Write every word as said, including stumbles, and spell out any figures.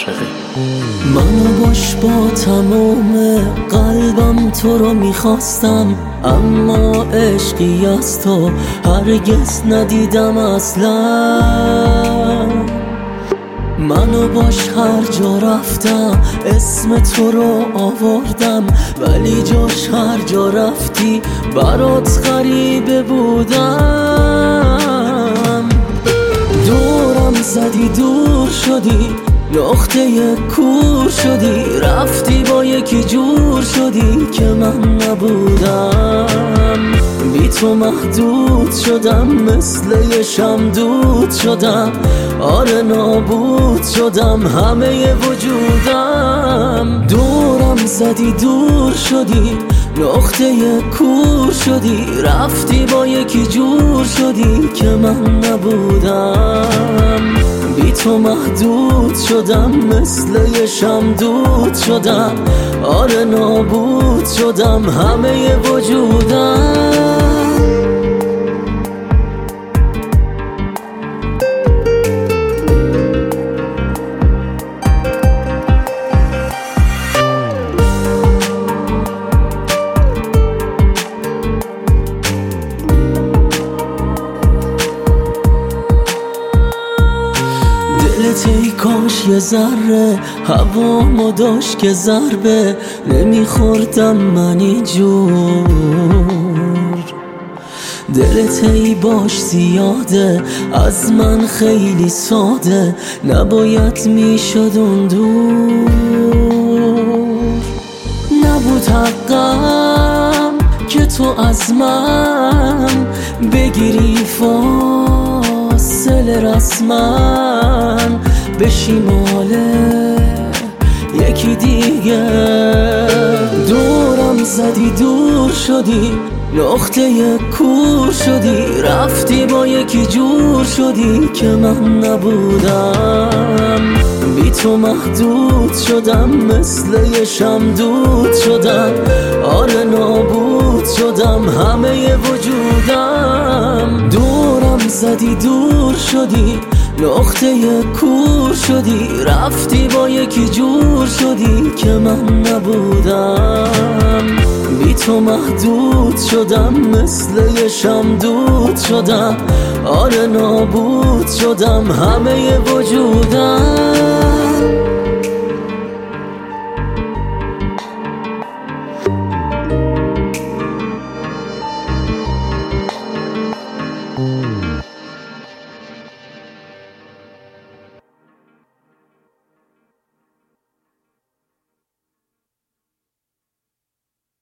عاشقی. منو باش با تمام قلبم تو رو میخواستم، اما عشقی از تو هرگز ندیدم اصلا. منو باش هر جا رفتم اسم تو رو آوردم، ولی جاش هر جا رفتی برات غریبه بودم. دورم زدی دور شدی، نقطه کور شدی، رفتی با یکی جور شدی که من نبودم. بی تو محدود شدم، مثل یه شمدود شدم، آره نابود شدم همه وجودم. دورم زدی دور شدی، نقطه کور شدی، رفتی با یکی جور شدی که من نبودم. بی تو محدود شدم، مثل یه شمدود شدم، آره نابود شدم همه وجودم. دلت ای کاش یه ذره هوامو داشت که ضربه نمیخوردم من اینجور. دلت ای باش زیاده از من خیلی ساده، نباید میشد اون دور. نبود حقم که تو از من بگیری فاصله رسما، بشی مال یکی دیگه. دورم زدی دور شدی، نقطه کور شدی، رفتی با یکی جور شدی که من نبودم. بی تو محدود شدم، مثل یه شمدود شدم، آره نابود شدم همه وجودم. دورم زدی دور شدی، نقطه کور شدی، رفتی با یکی جور شدی که من نبودم. بی تو محدود شدم، مثل یه شمدود شدم، آره نابود شدم همه وجودم.